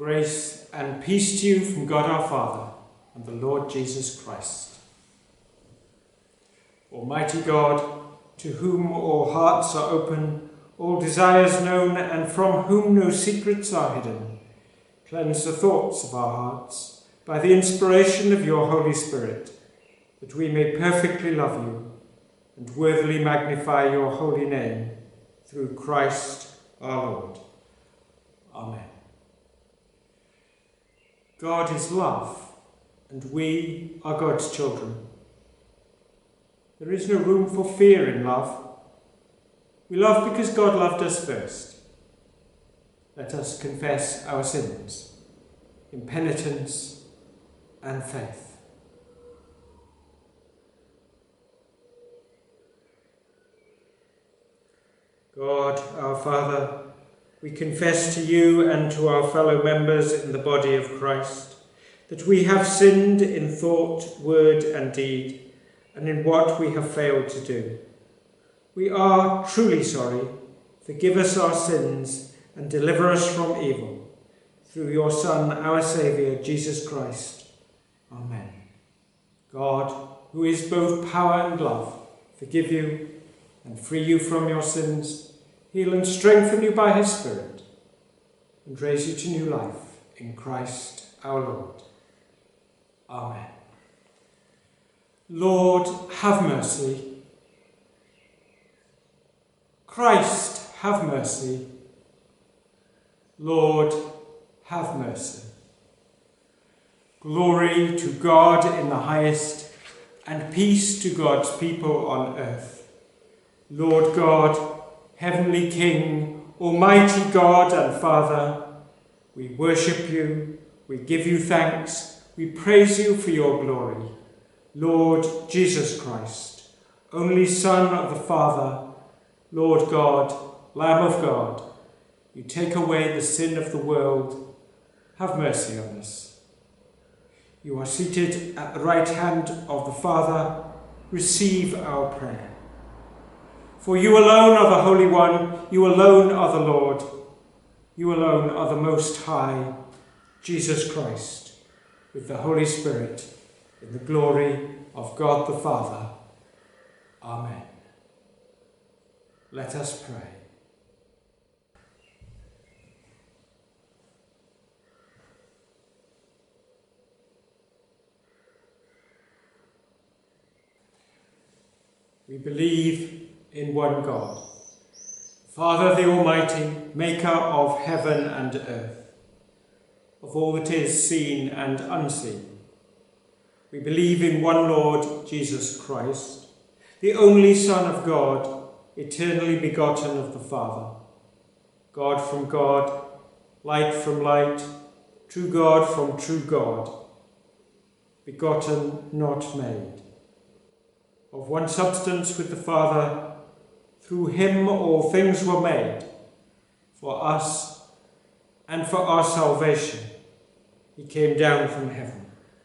Grace and peace to you from God our Father and the Lord Jesus Christ. Almighty God, to whom all hearts are open, all desires known, and from whom no secrets are hidden, cleanse the thoughts of our hearts by the inspiration of your Holy Spirit, that we may perfectly love you and worthily magnify your holy name, through Christ our Lord. Amen. God is love, and we are God's children. There is no room for fear in love. We love because God loved us first. Let us confess our sins in penitence and faith. God, our Father, we confess to you and to our fellow members in the body of Christ that we have sinned in thought, word and deed, and in what we have failed to do. We are truly sorry. Forgive us our sins and deliver us from evil. Through your Son, our Saviour, Jesus Christ. Amen. God, who is both power and love, forgive you and free you from your sins, heal and strengthen you by his Spirit, and raise you to new life in Christ our Lord. Amen. Lord, have mercy. Christ, have mercy. Lord, have mercy. Glory to God in the highest, and peace to God's people on earth. Lord God, Heavenly King, Almighty God and Father, we worship you, we give you thanks, we praise you for your glory. Lord Jesus Christ, only Son of the Father, Lord God, Lamb of God, you take away the sin of the world, have mercy on us. You are seated at the right hand of the Father, receive our prayer. For you alone are the Holy One, you alone are the Lord, you alone are the Most High, Jesus Christ, with the Holy Spirit, in the glory of God the Father. Amen. Let us pray. We believe in one God, Father the Almighty, maker of heaven and earth, of all that is seen and unseen. We believe in one Lord Jesus Christ, the only Son of God, eternally begotten of the Father, God from God, light from light, true God from true God, begotten, not made, of one substance with the Father. Through him all things were made. For us and for our salvation, he came down from heaven.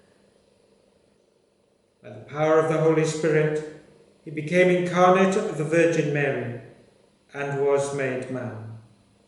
By the power of the Holy Spirit, he became incarnate of the Virgin Mary and was made man.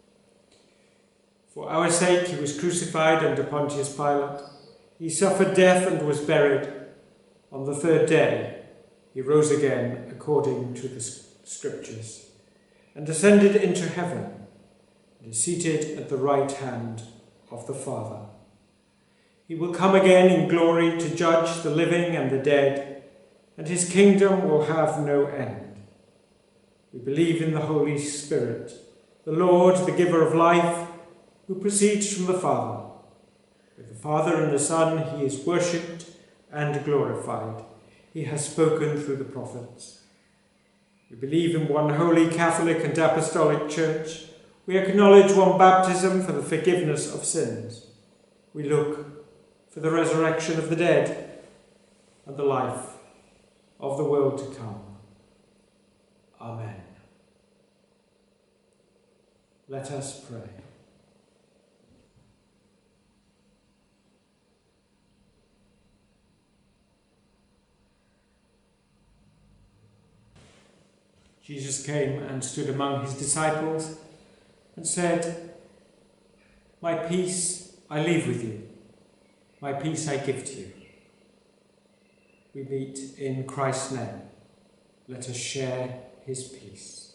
For our sake he was crucified under Pontius Pilate. He suffered death and was buried. On the third day he rose again according to the Scriptures, and ascended into heaven, and is seated at the right hand of the Father. He will come again in glory to judge the living and the dead, and his kingdom will have no end. We believe in the Holy Spirit, the Lord, the giver of life, who proceeds from the Father. With the Father and the Son he is worshipped and glorified. He has spoken through the prophets. We believe in one holy Catholic and Apostolic Church. We acknowledge one baptism for the forgiveness of sins. We look for the resurrection of the dead and the life of the world to come. Amen. Let us pray. Jesus came and stood among his disciples and said, "My peace I leave with you. My peace I give to you. We meet in Christ's name. Let us share his peace.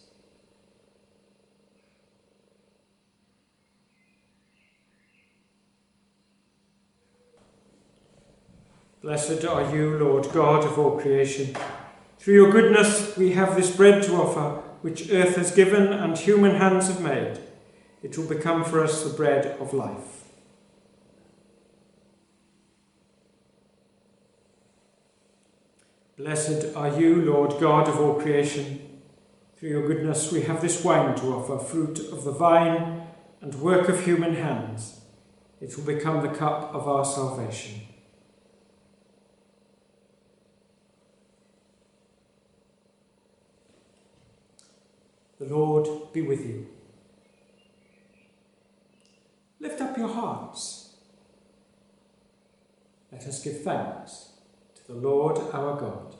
Blessed are you, Lord God of all creation. Through your goodness we have this bread to offer, which earth has given and human hands have made. It will become for us the bread of life. Blessed are you, Lord God of all creation. Through your goodness we have this wine to offer, fruit of the vine and work of human hands. It will become the cup of our salvation. The Lord be with you. Lift up your hearts. Let us give thanks to the Lord our God.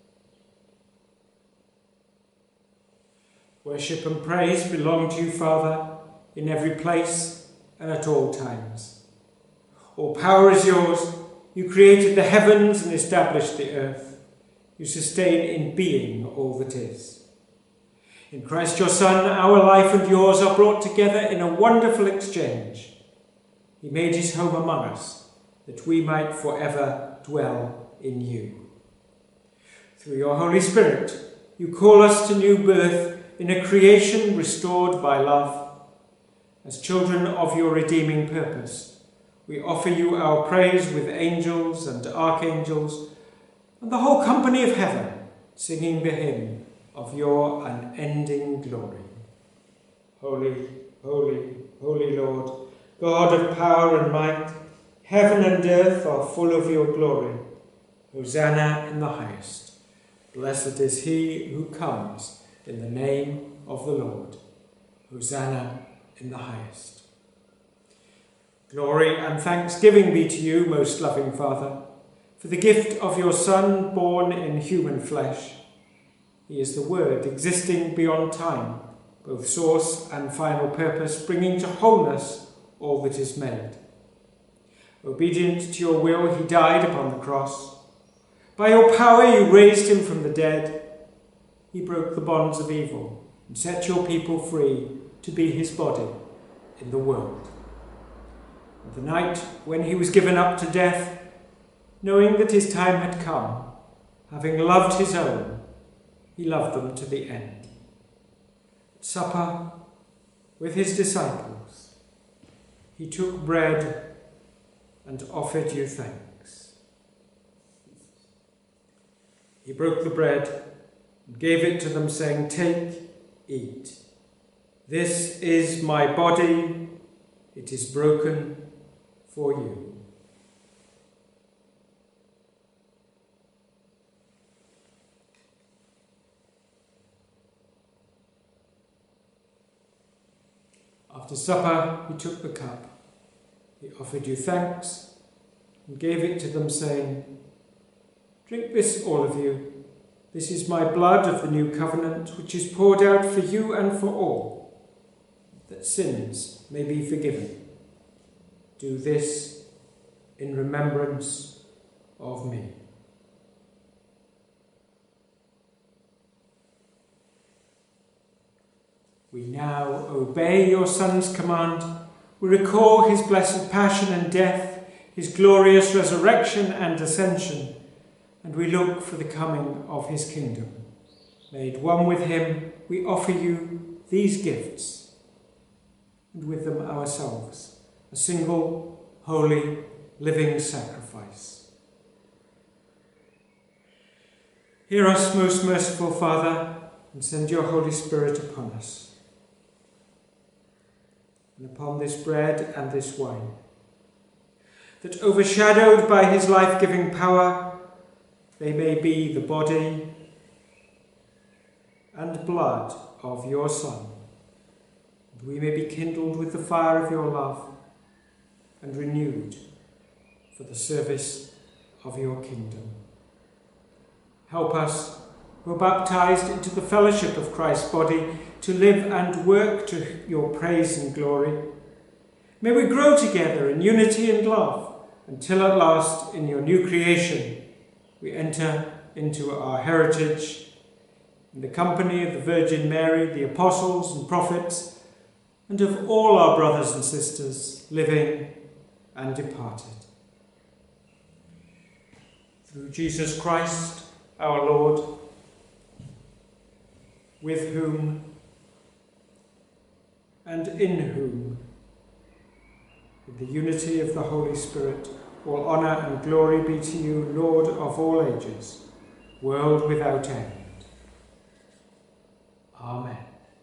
Worship and praise belong to you, Father, in every place and at all times. All power is yours. You created the heavens and established the earth. You sustain in being all that is. In Christ your Son, our life and yours are brought together in a wonderful exchange. He made his home among us, that we might forever dwell in you. Through your Holy Spirit, you call us to new birth in a creation restored by love. As children of your redeeming purpose, we offer you our praise with angels and archangels and the whole company of heaven, singing the hymn of your unending glory. Holy, holy, holy Lord, God of power and might, heaven and earth are full of your glory. Hosanna in the highest. Blessed is he who comes in the name of the Lord. Hosanna in the highest. Glory and thanksgiving be to you, most loving Father, for the gift of your Son born in human flesh. He is the Word, existing beyond time, both source and final purpose, bringing to wholeness all that is made. Obedient to your will, he died upon the cross. By your power you raised him from the dead. He broke the bonds of evil and set your people free to be his body in the world. And the night when he was given up to death, knowing that his time had come, having loved his own, he loved them to the end. At supper with his disciples, he took bread and offered you thanks. He broke the bread and gave it to them, saying, "Take, eat. This is my body. It is broken for you." After supper, he took the cup. He offered you thanks and gave it to them, saying, "Drink this, all of you. This is my blood of the new covenant, which is poured out for you and for all, that sins may be forgiven. Do this in remembrance of me." We now obey your Son's command. We recall his blessed passion and death, his glorious resurrection and ascension, and we look for the coming of his kingdom. Made one with him, we offer you these gifts, and with them ourselves, a single, holy, living sacrifice. Hear us, most merciful Father, and send your Holy Spirit upon us, and upon this bread and this wine, that overshadowed by his life-giving power, they may be the body and blood of your Son, and we may be kindled with the fire of your love and renewed for the service of your kingdom. Help us, who are baptized into the fellowship of Christ's body, to live and work to your praise and glory. May we grow together in unity and love until at last, in your new creation, we enter into our heritage in the company of the Virgin Mary, the apostles and prophets, and of all our brothers and sisters, living and departed. Through Jesus Christ, our Lord, with whom and in whom, with the unity of the Holy Spirit, all honour and glory be to you, Lord of all ages, world without end. Amen.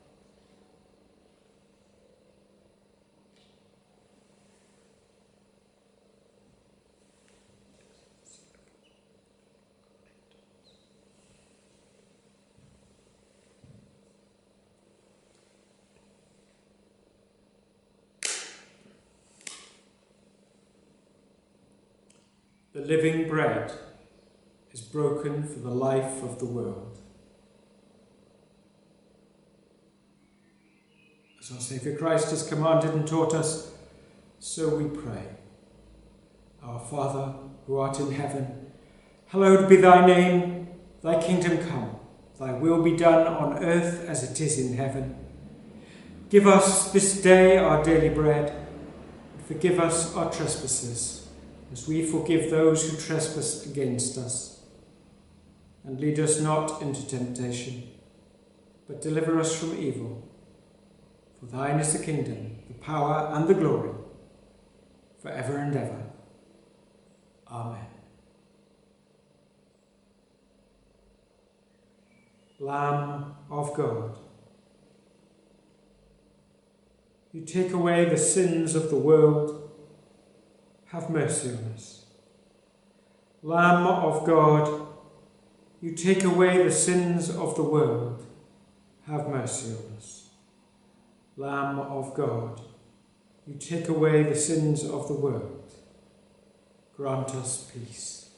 The living bread is broken for the life of the world. As our Saviour Christ has commanded and taught us, so we pray. Our Father, who art in heaven, hallowed be thy name. Thy kingdom come, thy will be done on earth as it is in heaven. Give us this day our daily bread, and forgive us our trespasses, as we forgive those who trespass against us. And lead us not into temptation, but deliver us from evil. For thine is the kingdom, the power, and the glory, for ever and ever. Amen. Lamb of God, you take away the sins of the world, have mercy on us. Lamb of God, you take away the sins of the world, have mercy on us. Lamb of God, you take away the sins of the world, grant us peace.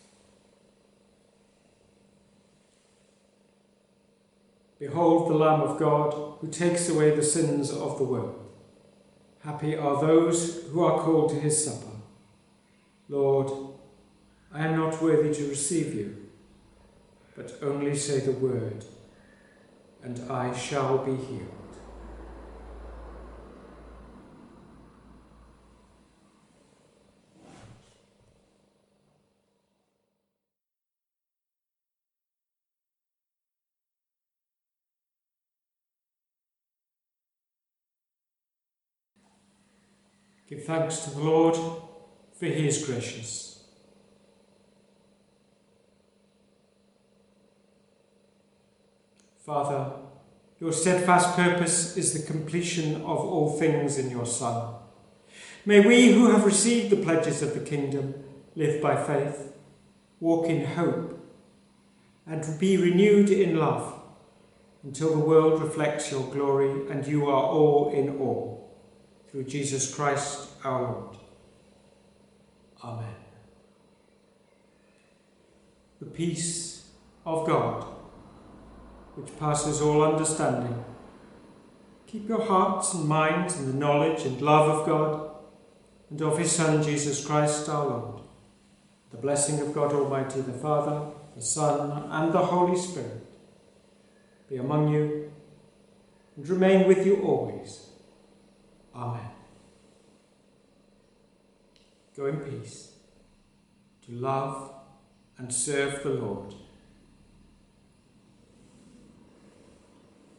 Behold the Lamb of God, who takes away the sins of the world. Happy are those who are called to his supper. Lord, I am not worthy to receive you, but only say the word, and I shall be healed. Give thanks to the Lord, for he is gracious. Father, your steadfast purpose is the completion of all things in your Son. May we who have received the pledges of the kingdom live by faith, walk in hope, and be renewed in love until the world reflects your glory and you are all in all. Through Jesus Christ our Lord. Amen. The peace of God, which passes all understanding, keep your hearts and minds in the knowledge and love of God and of his Son, Jesus Christ our Lord. The blessing of God Almighty, the Father, the Son, and the Holy Spirit be among you and remain with you always. Amen. Go in peace to love and serve the Lord.